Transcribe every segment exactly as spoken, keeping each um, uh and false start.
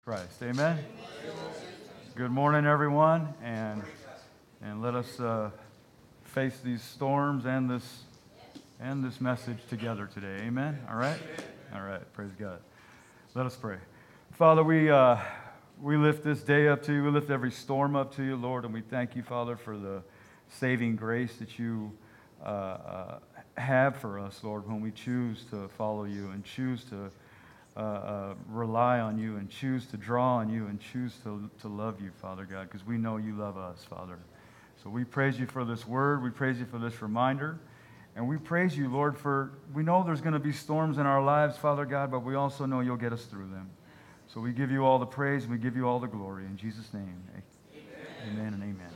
Christ. Amen? Good morning, everyone, and and let us uh, face these storms and this and this message together today. Amen? All right? All right. Praise God. Let us pray. Father, we uh, we lift this day up to you. We lift every storm up to you, Lord, and we thank you, Father, for the saving grace that you uh, uh, have for us, Lord, when we choose to follow you and choose to uh, uh, rely on you and choose to draw on you and choose to, to love you, Father God, because we know you love us, Father. So we praise you for this word. We praise you for this reminder. And we praise you, Lord, for we know there's going to be storms in our lives, Father God, but we also know you'll get us through them. So we give you all the praise and we give you all the glory. In Jesus' name, amen, amen and amen.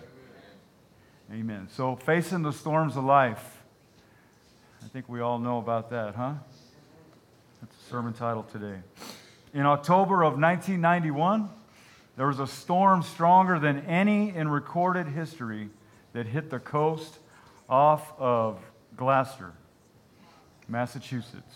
Amen. So facing the storms of life, I think we all know about that, huh? That's the sermon title today. In October of nineteen ninety-one, there was a storm stronger than any in recorded history that hit the coast off of Gloucester, Massachusetts.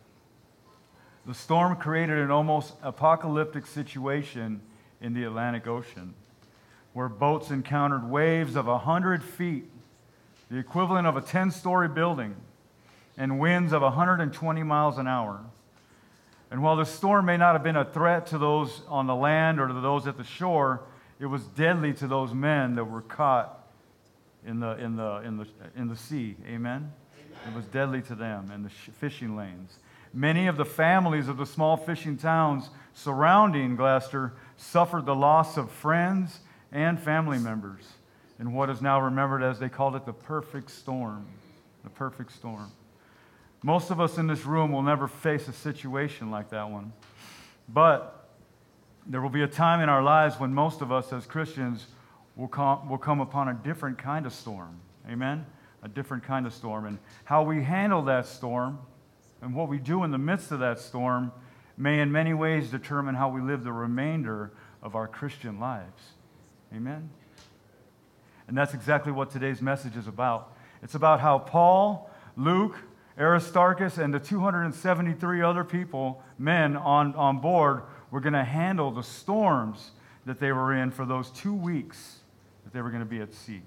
The storm created an almost apocalyptic situation in the Atlantic Ocean, where boats encountered waves of one hundred feet, the equivalent of a ten-story building, and winds of one hundred twenty miles an hour. And while the storm may not have been a threat to those on the land or to those at the shore, it was deadly to those men that were caught in the in the in the in the sea. Amen. It was deadly to them in the fishing lanes. Many of the families of the small fishing towns surrounding Gloucester suffered the loss of friends and family members in what is now remembered as, they called it, the perfect storm. The perfect storm. Most of us in this room will never face a situation like that one. But there will be a time in our lives when most of us as Christians will come, will come upon a different kind of storm. Amen? A different kind of storm. And how we handle that storm and what we do in the midst of that storm may in many ways determine how we live the remainder of our Christian lives. Amen? And that's exactly what today's message is about. It's about how Paul, Luke, Aristarchus, and the two hundred seventy-three other people, men on, on board, were going to handle the storms that they were in for those two weeks that they were going to be at sea.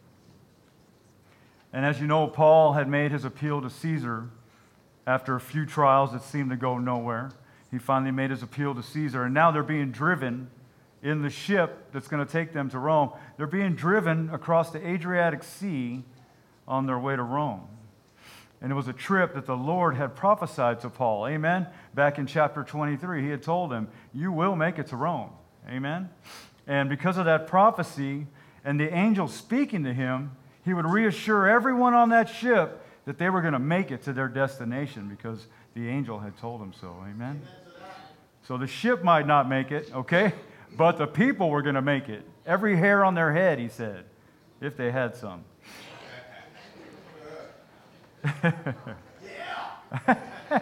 And as you know, Paul had made his appeal to Caesar after a few trials that seemed to go nowhere. He finally made his appeal to Caesar, and now they're being driven in the ship that's going to take them to Rome. They're being driven across the Adriatic Sea on their way to Rome. And it was a trip that the Lord had prophesied to Paul. Amen? Back in chapter twenty-three, he had told him, you will make it to Rome. Amen? And because of that prophecy and the angel speaking to him, he would reassure everyone on that ship that they were going to make it to their destination because the angel had told them so. Amen? So the ship might not make it, okay? But the people were going to make it. Every hair on their head, he said, if they had some. That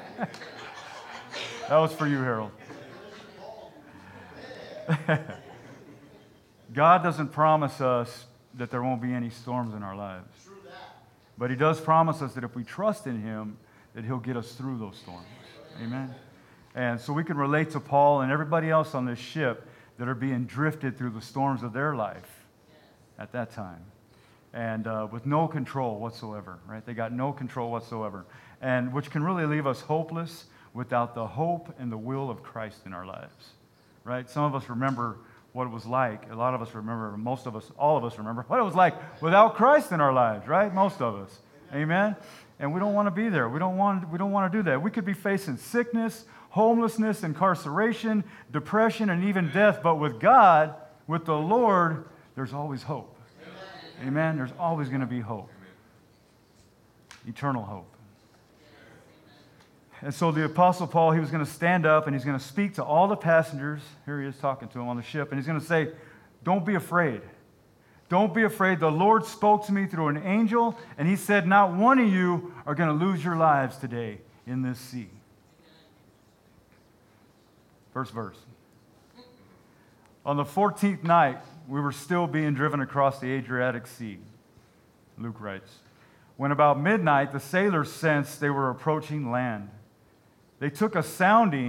was for you, Harold. God doesn't promise us that there won't be any storms in our lives. But he does promise us that if we trust in him, that he'll get us through those storms. Amen? And so we can relate to Paul and everybody else on this ship that are being drifted through the storms of their life at that time. And uh, with no control whatsoever, right? They got no control whatsoever. And which can really leave us hopeless without the hope and the will of Christ in our lives, right? Some of us remember what it was like. A lot of us remember, most of us, all of us remember what it was like without Christ in our lives, right? Most of us. Amen? And we don't want to be there. We don't want, we don't want to do that. We could be facing sickness, homelessness, incarceration, depression, and even death. But with God, with the Lord, there's always hope. Amen? There's always going to be hope. Eternal hope. And so the Apostle Paul, he was going to stand up and he's going to speak to all the passengers. Here he is talking to them on the ship. And he's going to say, don't be afraid. Don't be afraid. The Lord spoke to me through an angel, and he said, not one of you are going to lose your lives today in this sea. First verse. On the fourteenth night, we were still being driven across the Adriatic Sea, Luke writes. When about midnight, the sailors sensed they were approaching land. They took a sounding,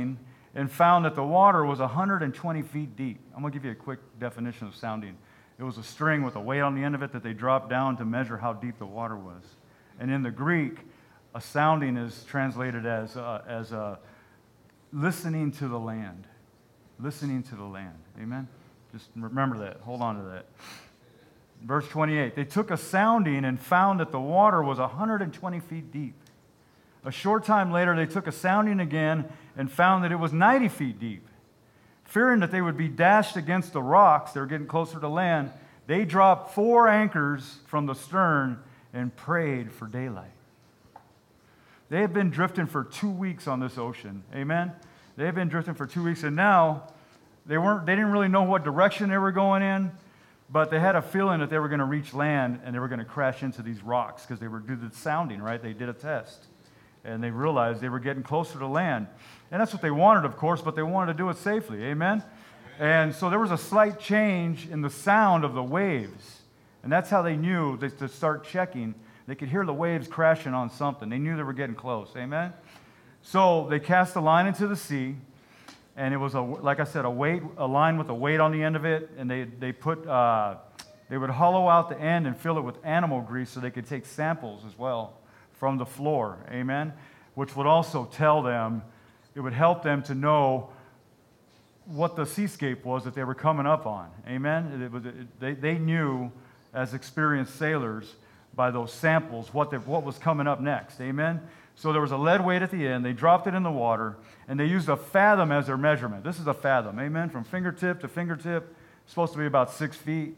and found that the water was one hundred twenty feet deep. I'm going to give you a quick definition of sounding. It was a string with a weight on the end of it that they dropped down to measure how deep the water was. And in the Greek, a sounding is translated as, uh, as uh, listening to the land. Listening to the land. Amen? Just remember that. Hold on to that. Verse twenty-eight, they took a sounding and found that the water was one hundred twenty feet deep. A short time later, they took a sounding again and found that it was ninety feet deep. Fearing that they would be dashed against the rocks, they were getting closer to land, they dropped four anchors from the stern and prayed for daylight. They had been drifting for two weeks on this ocean. Amen? They had been drifting for two weeks, and now they weren't. They didn't really know what direction they were going in, but they had a feeling that they were going to reach land and they were going to crash into these rocks because they were doing the sounding, right? They did a test, and they realized they were getting closer to land. And that's what they wanted, of course, but they wanted to do it safely. Amen? And so there was a slight change in the sound of the waves, and that's how they knew they, to start checking. They could hear the waves crashing on something. They knew they were getting close. Amen? So they cast the line into the sea, and it was, a, like I said, a weight, a line with a weight on the end of it, and they, they put, uh, they would hollow out the end and fill it with animal grease so they could take samples as well from the floor. Amen? Which would also tell them, it would help them to know what the seascape was that they were coming up on. Amen? It was, it, they, they knew, as experienced sailors, by those samples, what, the, what was coming up next. Amen? So there was a lead weight at the end. They dropped it in the water, and they used a fathom as their measurement. This is a fathom. Amen? From fingertip to fingertip, it's supposed to be about six feet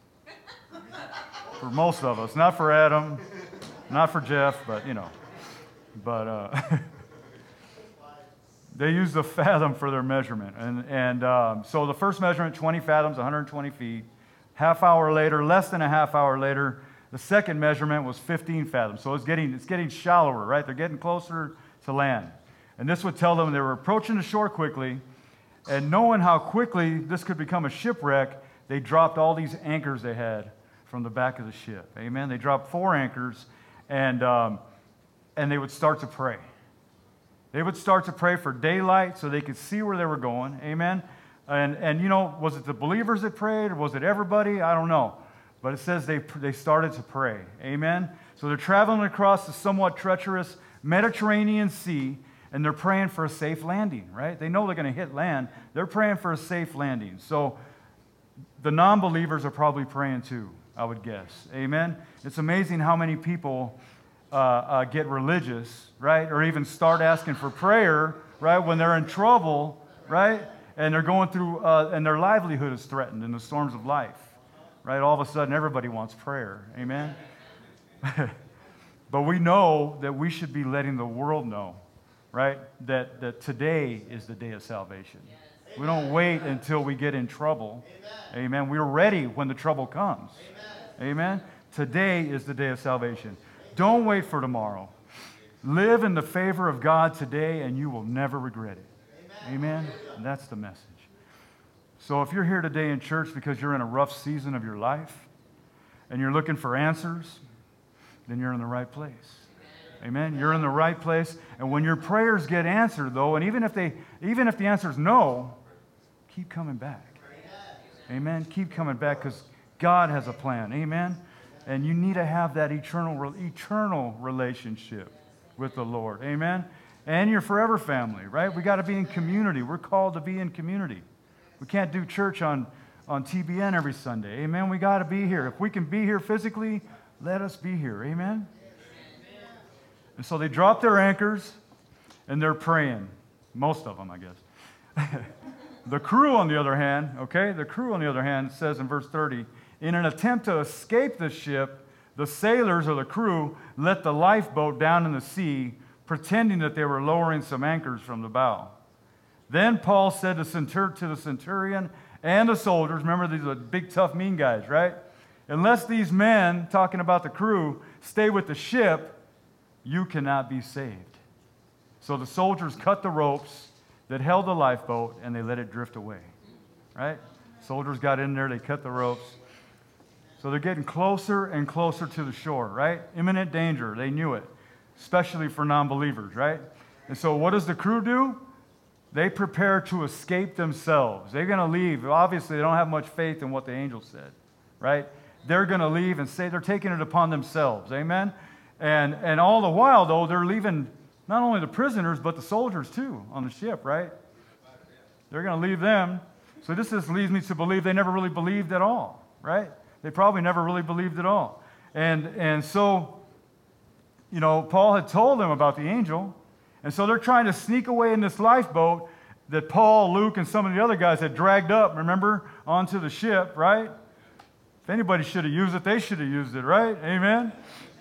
for most of us. Not for Adam, not for Jeff, but, you know. But uh, they used the fathom for their measurement. And, and um, so the first measurement, twenty fathoms, one hundred twenty feet. Half hour later, less than a half hour later, the second measurement was fifteen fathoms. So it's getting, it's getting shallower, right? They're getting closer to land. And this would tell them they were approaching the shore quickly. And knowing how quickly this could become a shipwreck, they dropped all these anchors they had from the back of the ship. Amen? They dropped four anchors, and, um, and they would start to pray. They would start to pray for daylight so they could see where they were going. Amen? And, and you know, was it the believers that prayed, or was it everybody? I don't know. But it says they, they started to pray. Amen? So they're traveling across the somewhat treacherous Mediterranean Sea, and they're praying for a safe landing, right? They know they're going to hit land. They're praying for a safe landing. So the non-believers are probably praying too, I would guess. Amen? It's amazing how many people uh, uh, get religious, right? Or even start asking for prayer, right? When they're in trouble, right? And they're going through, uh, and their livelihood is threatened in the storms of life, right? All of a sudden, everybody wants prayer. Amen? But we know that we should be letting the world know, right? That, that today is the day of salvation. Yes. We don't wait until we get in trouble. Amen. Amen. We're ready when the trouble comes. Amen. Amen. Today is the day of salvation. Amen. Don't wait for tomorrow. Live in the favor of God today, and you will never regret it. Amen. Amen. And that's the message. So if you're here today in church because you're in a rough season of your life and you're looking for answers, then you're in the right place. Amen. You're in the right place. And when your prayers get answered, though, and even if they, even if the answer is no, keep coming back. Amen. Keep coming back because God has a plan. Amen. And you need to have that eternal, eternal relationship with the Lord. Amen. And your forever family, right? We got to be in community. We're called to be in community. We can't do church on, on T B N every Sunday. Amen. We got to be here. If we can be here physically, let us be here. Amen. And so they drop their anchors, and they're praying. Most of them, I guess. The crew, on the other hand, okay, the crew, on the other hand, says in verse thirty, in an attempt to escape the ship, the sailors or the crew let the lifeboat down in the sea, pretending that they were lowering some anchors from the bow. Then Paul said to, centur- to the centurion and the soldiers, remember these are big, tough, mean guys, right? Unless these men, talking about the crew, stay with the ship, you cannot be saved. So the soldiers cut the ropes that held the lifeboat, and they let it drift away, right? Soldiers got in there, they cut the ropes. So they're getting closer and closer to the shore, right? Imminent danger, they knew it, especially for non-believers, right? And so what does the crew do? they prepare to escape themselves. They're going to leave. Obviously, they don't have much faith in what the angel said, right? They're going to leave and say they're taking it upon themselves. Amen? And, and all the while, though, they're leaving not only the prisoners, but the soldiers, too, on the ship, right? They're going to leave them. So this just leads me to believe they never really believed at all, right? They probably never really believed at all. And, and so, you know, Paul had told them about the angel. And so they're trying to sneak away in this lifeboat that Paul, Luke, and some of the other guys had dragged up, remember, onto the ship, right? If anybody should have used it, they should have used it, right? Amen?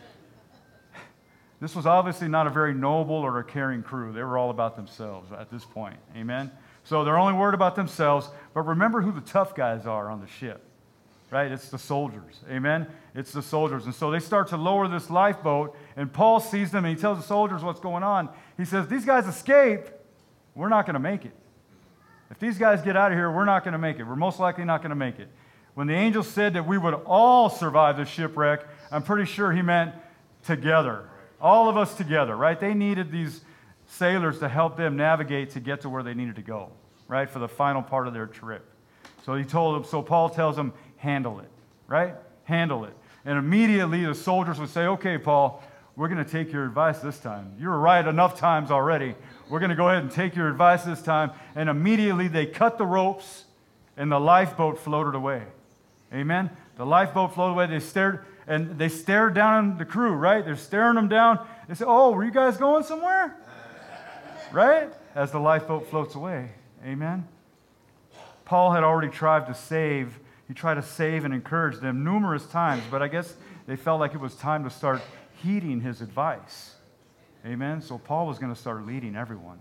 This was obviously not a very noble or a caring crew. They were all about themselves at this point. Amen? So they're only worried about themselves. But remember who the tough guys are on the ship, right? It's the soldiers. Amen? It's the soldiers. And so they start to lower this lifeboat, and Paul sees them, and he tells the soldiers what's going on. He says, these guys escape, we're not going to make it. If these guys get out of here, we're not going to make it. We're most likely not going to make it. When the angel said that we would all survive the shipwreck, I'm pretty sure he meant together. All of us together, right? They needed these sailors to help them navigate to get to where they needed to go, right, for the final part of their trip. So he told them, so Paul tells them, handle it, right? Handle it. And immediately the soldiers would say, okay, Paul, we're going to take your advice this time. You were right enough times already. We're going to go ahead and take your advice this time. And immediately they cut the ropes, and the lifeboat floated away. Amen? The lifeboat floated away. They stared, and they stared down at the crew, right? They're staring them down. They said, oh, were you guys going somewhere? Right? As the lifeboat floats away. Amen? Paul had already tried to save. He tried to save and encourage them numerous times, but I guess they felt like it was time to start heeding his advice. Amen? So Paul was going to start leading everyone.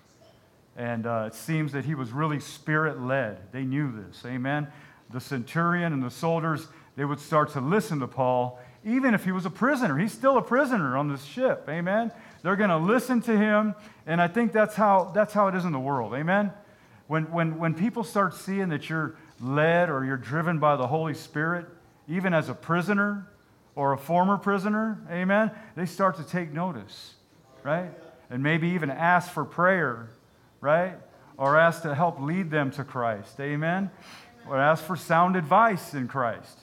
And uh, it seems that he was really Spirit-led. They knew this. Amen? The centurion and the soldiers, they would start to listen to Paul, even if he was a prisoner. He's still a prisoner on this ship. Amen? They're going to listen to him, and I think that's how, that's how it is in the world. Amen? When, when, when people start seeing that you're led or you're driven by the Holy Spirit, even as a prisoner or a former prisoner, amen, they start to take notice, right? And maybe even ask for prayer, right? Or ask to help lead them to Christ, amen? Or ask for sound advice in Christ.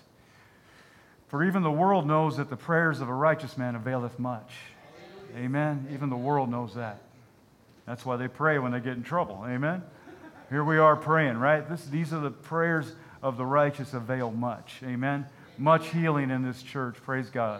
For even the world knows that the prayers of a righteous man availeth much. Amen? Even the world knows that. That's why they pray when they get in trouble, amen? Here we are praying, right? This, these are the prayers of the righteous avail much. Amen? Much healing in this church. Praise God.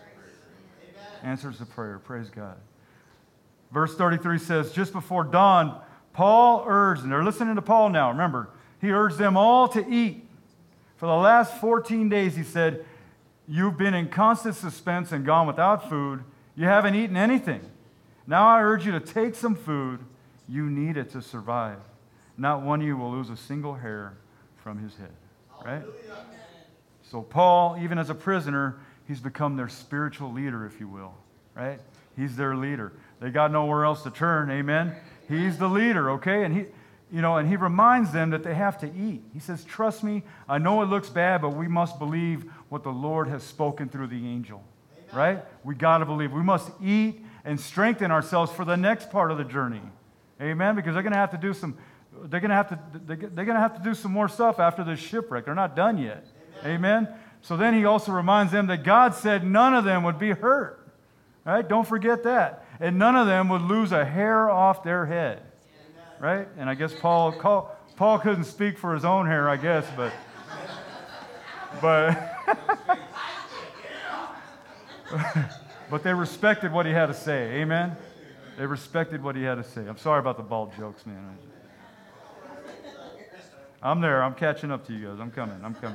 Answers the prayer. Praise God. Verse thirty-three says, just before dawn, Paul urged, and they're listening to Paul now, remember, he urged them all to eat. For the last fourteen days, he said, you've been in constant suspense and gone without food. You haven't eaten anything. Now I urge you to take some food. You need it to survive. Not one of you will lose a single hair from his head. Right? So Paul, even as a prisoner, he's become their spiritual leader, if you will. Right? He's their leader. They got nowhere else to turn. Amen? He's the leader, okay? And he, you know, and he reminds them that they have to eat. He says, trust me, I know it looks bad, but we must believe what the Lord has spoken through the angel. Amen. Right? We got to believe. We must eat and strengthen ourselves for the next part of the journey. Amen? Because they're going to have to do some They're going to have to they're going to have to do some more stuff after this shipwreck. They're not done yet. Amen. Amen? So then he also reminds them that God said none of them would be hurt. Right? Don't forget that. And none of them would lose a hair off their head. Right? And I guess Paul Paul couldn't speak for his own hair, I guess, but but but they respected what he had to say. Amen. They respected what he had to say. I'm sorry about the bald jokes, man. I'm there. I'm catching up to you guys. I'm coming. I'm coming.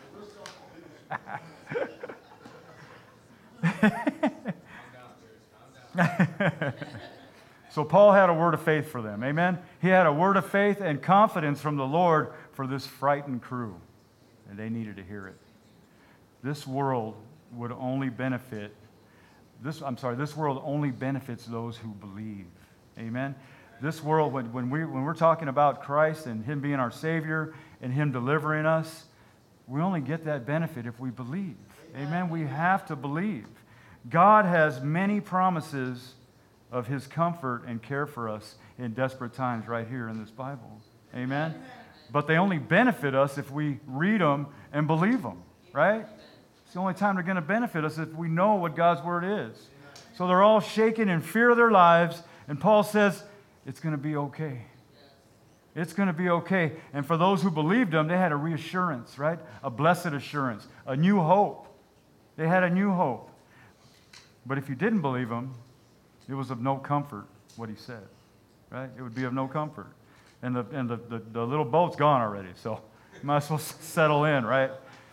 So Paul had a word of faith for them. Amen? He had a word of faith and confidence from the Lord for this frightened crew. And they needed to hear it. This world would only benefit, this, I'm sorry, this world only benefits those who believe. Amen? This world, when, when, we, when we're talking about Christ and Him being our Savior and Him delivering us, we only get that benefit if we believe. Amen? We have to believe. God has many promises of his comfort and care for us in desperate times right here in this Bible. Amen? Amen. But they only benefit us if we read them and believe them, right? It's the only time they're going to benefit us if we know what God's Word is. So they're all shaken in fear of their lives, and Paul says, it's going to be okay. It's going to be okay. And for those who believed him, they had a reassurance, right? A blessed assurance, a new hope. They had a new hope. But if you didn't believe him, it was of no comfort what he said, right? It would be of no comfort. And the and the, the, the little boat's gone already, so you might as well settle in, right?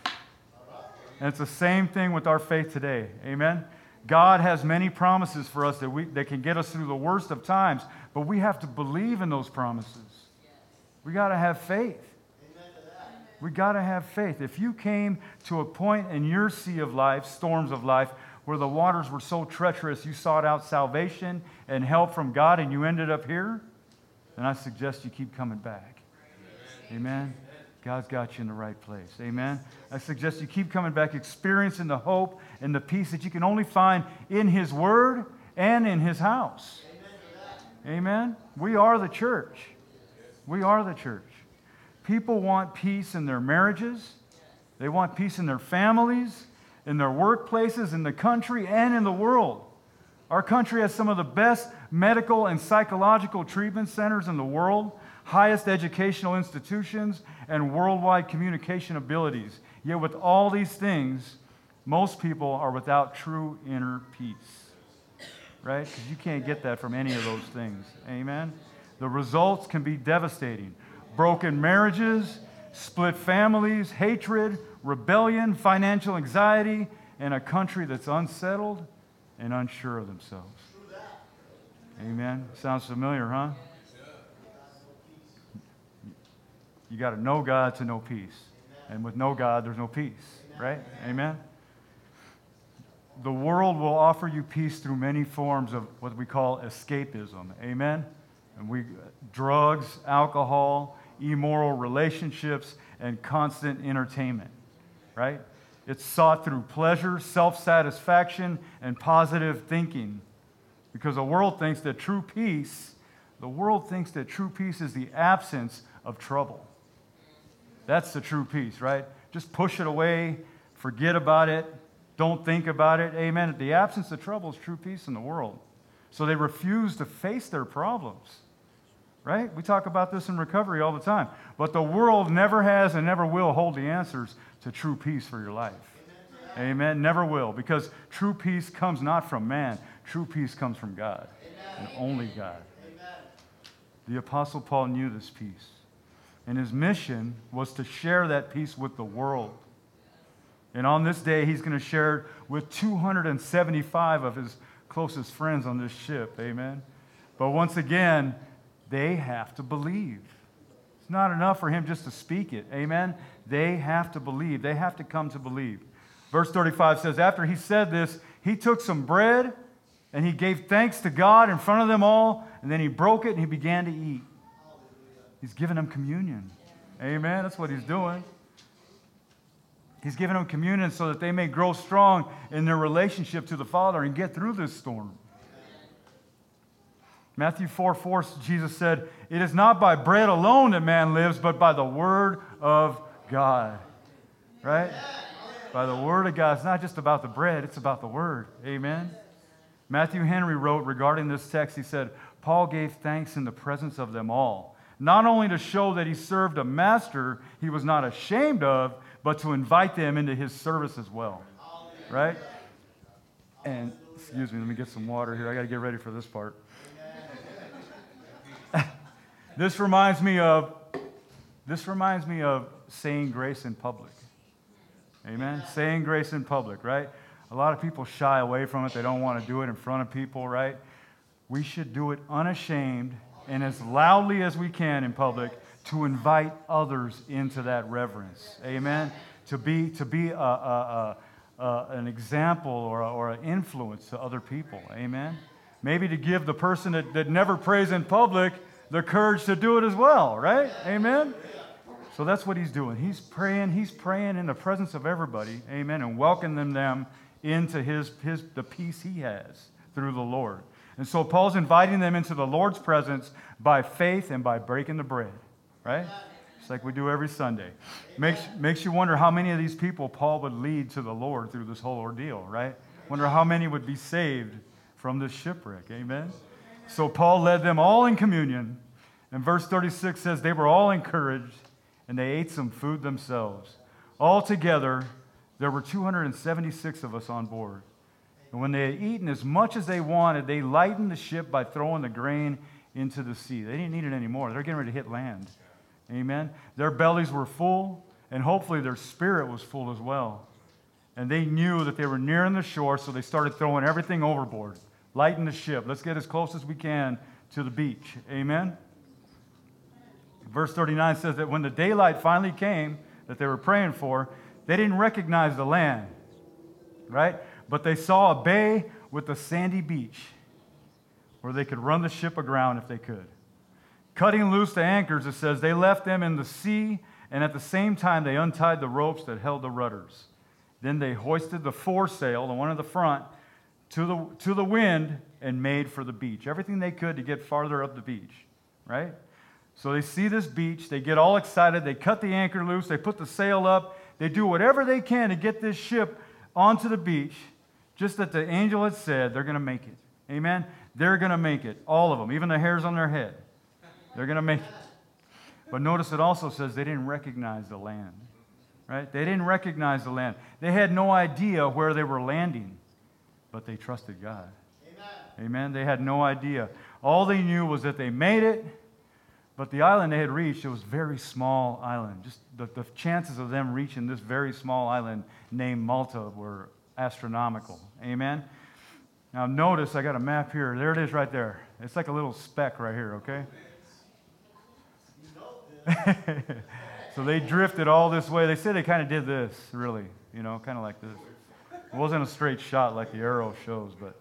And it's the same thing with our faith today. Amen? God has many promises for us that we that can get us through the worst of times, but we have to believe in those promises. We got to have faith. We got to have faith. If you came to a point in your sea of life, storms of life, where the waters were so treacherous, you sought out salvation and help from God, and you ended up here, then I suggest you keep coming back. Amen? God's got you in the right place. Amen? I suggest you keep coming back, experiencing the hope and the peace that you can only find in His Word and in His house. Amen? We are the church. We are the church. People want peace in their marriages. They want peace in their families, in their workplaces, in the country, and in the world. Our country has some of the best medical and psychological treatment centers in the world, highest educational institutions, and worldwide communication abilities. Yet with all these things, most people are without true inner peace. Right? Because you can't get that from any of those things. Amen? The results can be devastating. Broken marriages, split families, hatred, rebellion, financial anxiety, and a country that's unsettled and unsure of themselves. Amen? Sounds familiar, huh? You got to know God to know peace. And with no God, there's no peace, right? Amen? The world will offer you peace through many forms of what we call escapism. Amen? And we drugs, alcohol, immoral relationships, and constant entertainment, right? It's sought through pleasure, self-satisfaction, and positive thinking. Because the world thinks that true peace, the world thinks that true peace is the absence of trouble. That's the true peace, right? Just push it away, forget about it, don't think about it. Amen. The absence of trouble is true peace in the world. So they refuse to face their problems. Right? We talk about this in recovery all the time. But the world never has and never will hold the answers to true peace for your life. Amen. Amen. Never will. Because true peace comes not from man. True peace comes from God. Amen. And only God. Amen. The Apostle Paul knew this peace. And his mission was to share that peace with the world. And on this day, he's going to share it with two hundred seventy-five of his closest friends on this ship. Amen. But once again, they have to believe. It's not enough for him just to speak it. Amen? They have to believe. They have to come to believe. Verse thirty-five says, after he said this, he took some bread and he gave thanks to God in front of them all, and then he broke it and he began to eat. He's giving them communion. Amen? That's what he's doing. He's giving them communion so that they may grow strong in their relationship to the Father and get through this storm. Matthew four four, Jesus said, it is not by bread alone that man lives, but by the word of God. Right? By the word of God. It's not just about the bread, it's about the word. Amen? Matthew Henry wrote regarding this text, he said, Paul gave thanks in the presence of them all, not only to show that he served a master he was not ashamed of, but to invite them into his service as well. Right? And, excuse me, let me get some water here. I got to get ready for this part. This reminds me of this reminds me of saying grace in public. Amen? Saying grace in public, right? A lot of people shy away from it. They don't want to do it in front of people, right? We should do it unashamed and as loudly as we can in public to invite others into that reverence. Amen? To be to be a, a, a, a, an example or, a, or an influence to other people. Amen? Maybe to give the person that, that never prays in public the courage to do it as well, right? Amen? So that's what he's doing. He's praying, he's praying in the presence of everybody, amen, and welcoming them into his, his the peace he has through the Lord. And so Paul's inviting them into the Lord's presence by faith and by breaking the bread, right? It's like we do every Sunday. Makes, makes you wonder how many of these people Paul would lead to the Lord through this whole ordeal, right? Wonder how many would be saved from this shipwreck, amen? So Paul led them all in communion. And verse thirty-six says they were all encouraged and they ate some food themselves. Altogether, there were two hundred seventy-six of us on board. And when they had eaten as much as they wanted, they lightened the ship by throwing the grain into the sea. They didn't need it anymore. They're getting ready to hit land. Amen? Their bellies were full, and hopefully their spirit was full as well. And they knew that they were nearing the shore, so they started throwing everything overboard. Lighten the ship. Let's get as close as we can to the beach. Amen? Verse thirty-nine says that when the daylight finally came that they were praying for, they didn't recognize the land, right? But they saw a bay with a sandy beach where they could run the ship aground if they could. Cutting loose the anchors, it says, they left them in the sea, and at the same time they untied the ropes that held the rudders. Then they hoisted the foresail, the one in the front, to the, to the wind and made for the beach. Everything they could to get farther up the beach, right? So they see this beach, they get all excited, they cut the anchor loose, they put the sail up, they do whatever they can to get this ship onto the beach, just that the angel had said they're going to make it. Amen? They're going to make it, all of them, even the hairs on their head. They're going to make it. But notice it also says they didn't recognize the land, right? They didn't recognize the land. They had no idea where they were landing, but they trusted God. Amen. Amen? They had no idea. All they knew was that they made it. But the island they had reached, it was a very small island. Just the, the chances of them reaching this very small island named Malta were astronomical. Amen? Now notice, I got a map here. There it is right there. It's like a little speck right here, okay? So they drifted all this way. They said they kind of did this, really, you know, kind of like this. It wasn't a straight shot like the arrow shows, but...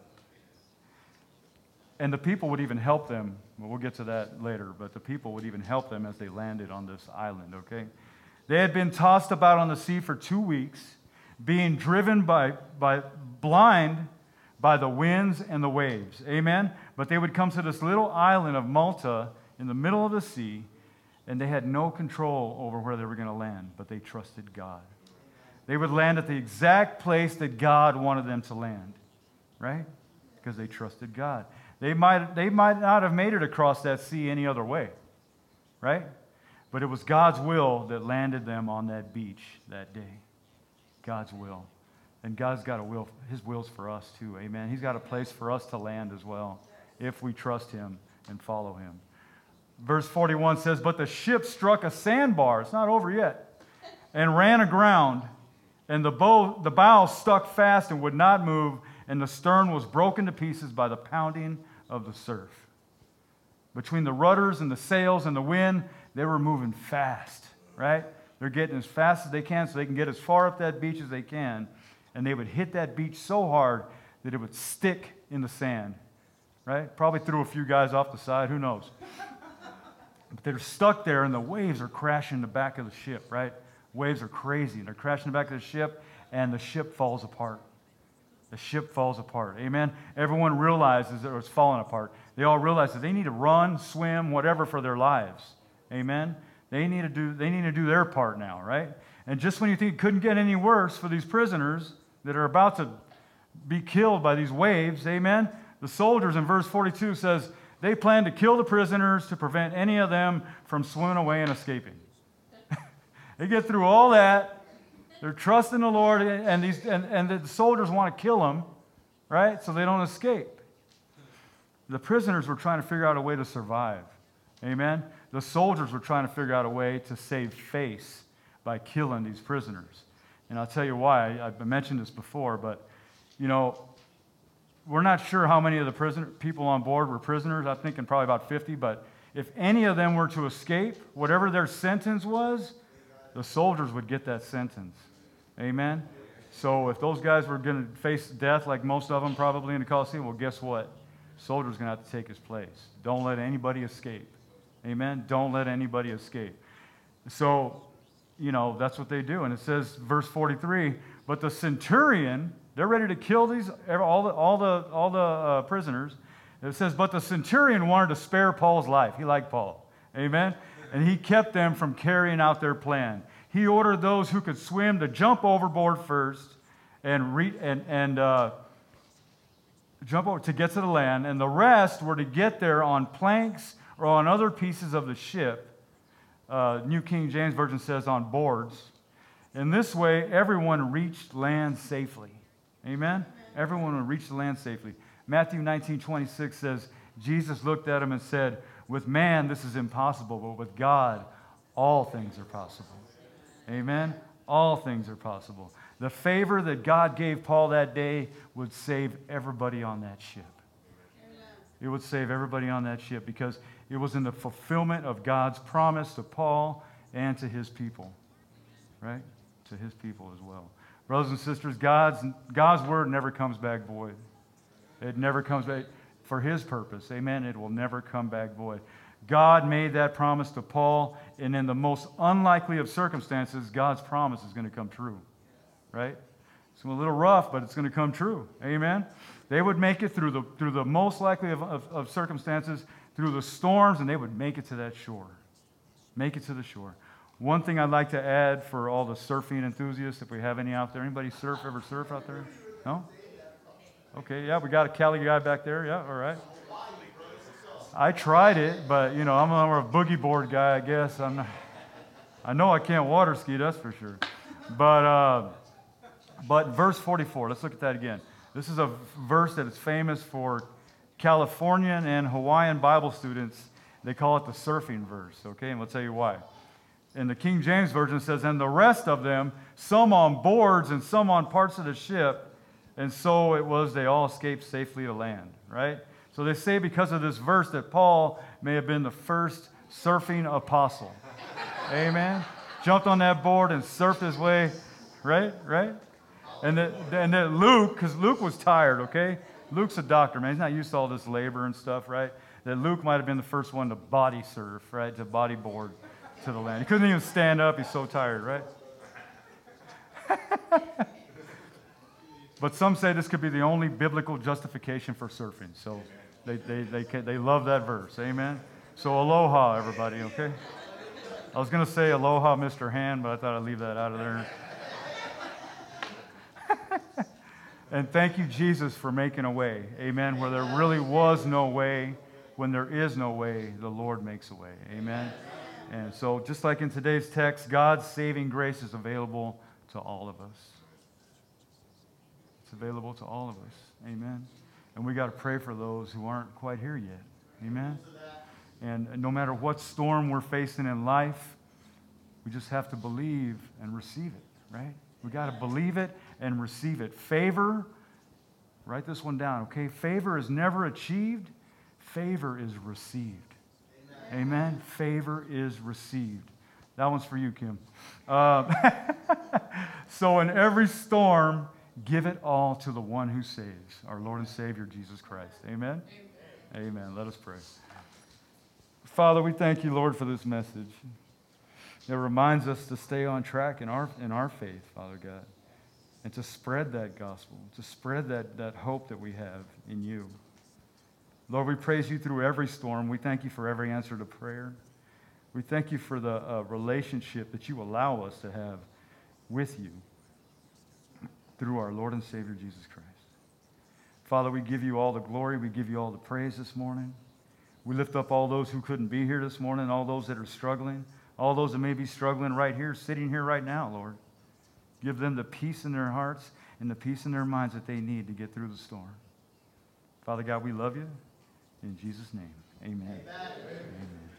And the people would even help them. Well, we'll get to that later, but the people would even help them as they landed on this island, okay? They had been tossed about on the sea for two weeks, being driven by, by blind by the winds and the waves. Amen? But they would come to this little island of Malta in the middle of the sea, and they had no control over where they were going to land, but they trusted God. They would land at the exact place that God wanted them to land, right? Because they trusted God. They might, they might not have made it across that sea any other way, right? But it was God's will that landed them on that beach that day. God's will. And God's got a will. His will's for us too, amen? He's got a place for us to land as well if we trust Him and follow Him. Verse forty-one says, but the ship struck a sandbar. It's not over yet. And ran aground. And the bow, the bow stuck fast and would not move. And the stern was broken to pieces by the pounding of the surf. Between the rudders and the sails and the wind, they were moving fast, right? They're getting as fast as they can so they can get as far up that beach as they can. And they would hit that beach so hard that it would stick in the sand, right? Probably threw a few guys off the side, who knows? But they're stuck there and the waves are crashing the back of the ship, right? Waves are crazy. And they're crashing the back of the ship and the ship falls apart. The ship falls apart. Amen? Everyone realizes that it was falling apart. They all realize that they need to run, swim, whatever for their lives. Amen? They need to do, they need to do their part now, right? And just when you think it couldn't get any worse for these prisoners that are about to be killed by these waves, amen? The soldiers in verse forty-two says, they plan to kill the prisoners to prevent any of them from swimming away and escaping. They get through all that. They're trusting the Lord, and, these, and, and the soldiers want to kill them, right, so they don't escape. The prisoners were trying to figure out a way to survive. Amen? The soldiers were trying to figure out a way to save face by killing these prisoners. And I'll tell you why. I've mentioned this before, but, you know, we're not sure how many of the prisoner, people on board were prisoners. I'm thinking probably about fifty, but if any of them were to escape, whatever their sentence was, the soldiers would get that sentence. Amen? So if those guys were going to face death, like most of them probably in the Colosseum, well, guess what? Soldier's going to have to take his place. Don't let anybody escape. Amen? Don't let anybody escape. So, you know, that's what they do. And it says, verse forty-three, but the centurion, they're ready to kill these, all the, all the, all the uh, prisoners. It says, but the centurion wanted to spare Paul's life. He liked Paul. Amen? And he kept them from carrying out their plan. He ordered those who could swim to jump overboard first and, re- and, and uh, jump over to get to the land, and the rest were to get there on planks or on other pieces of the ship. Uh, New King James Version says on boards. In this way, everyone reached land safely. Amen? Everyone would reach the land safely. Matthew nineteen twenty-six says, Jesus looked at him and said, with man this is impossible, but with God all things are possible. Amen? All things are possible. The favor that God gave Paul that day would save everybody on that ship. Amen. It would save everybody on that ship because it was in the fulfillment of God's promise to Paul and to his people. Right? To his people as well. Brothers and sisters, God's, God's word never comes back void. It never comes back for his purpose. Amen? It will never come back void. God made that promise to Paul, and in the most unlikely of circumstances, God's promise is going to come true. Right? It's a little rough, but it's going to come true. Amen? They would make it through the, through the most likely of, of, of circumstances, through the storms, and they would make it to that shore. Make it to the shore. One thing I'd like to add for all the surfing enthusiasts, if we have any out there. Anybody surf, ever surf out there? No? Okay, yeah, we got a Cali guy back there. Yeah, all right. I tried it, but, you know, I'm more of a boogie board guy, I guess. I'm not, I know I can't water ski, that's for sure. But, uh, but verse forty-four, let's look at that again. This is a verse that is famous for Californian and Hawaiian Bible students. They call it the surfing verse, okay? And we'll tell you why. In the King James Version, it says, and the rest of them, some on boards and some on parts of the ship, and so it was they all escaped safely to land, right? So they say because of this verse that Paul may have been the first surfing apostle. Amen? Jumped on that board and surfed his way, right? Right? And that, and that Luke, because Luke was tired, okay? Luke's a doctor, man. He's not used to all this labor and stuff, right? That Luke might have been the first one to body surf, right? To body board to the land. He couldn't even stand up. He's so tired, right? But some say this could be the only biblical justification for surfing. So they, they, they, they love that verse. Amen? So aloha, everybody, okay? I was going to say aloha, Mister Hand, but I thought I'd leave that out of there. And thank you, Jesus, for making a way. Amen? Where there really was no way, when there is no way, the Lord makes a way. Amen? And so just like in today's text, God's saving grace is available to all of us. It's available to all of us. Amen? And we got to pray for those who aren't quite here yet. Amen? And no matter what storm we're facing in life, we just have to believe and receive it, right? We got to believe it and receive it. Favor, write this one down, okay? Favor is never achieved. Favor is received. Amen? Amen? Favor is received. That one's for you, Kim. Uh, so in every storm, give it all to the one who saves, our Lord and Savior, Jesus Christ. Amen? Amen. Amen. Let us pray. Father, we thank you, Lord, for this message. It reminds us to stay on track in our, in our faith, Father God, and to spread that gospel, to spread that, that hope that we have in you. Lord, we praise you through every storm. We thank you for every answer to prayer. We thank you for the uh, relationship that you allow us to have with you through our Lord and Savior, Jesus Christ. Father, we give you all the glory. We give you all the praise this morning. We lift up all those who couldn't be here this morning, all those that are struggling, all those that may be struggling right here, sitting here right now, Lord. Give them the peace in their hearts and the peace in their minds that they need to get through the storm. Father God, we love you. In Jesus' name, amen. Amen. Amen.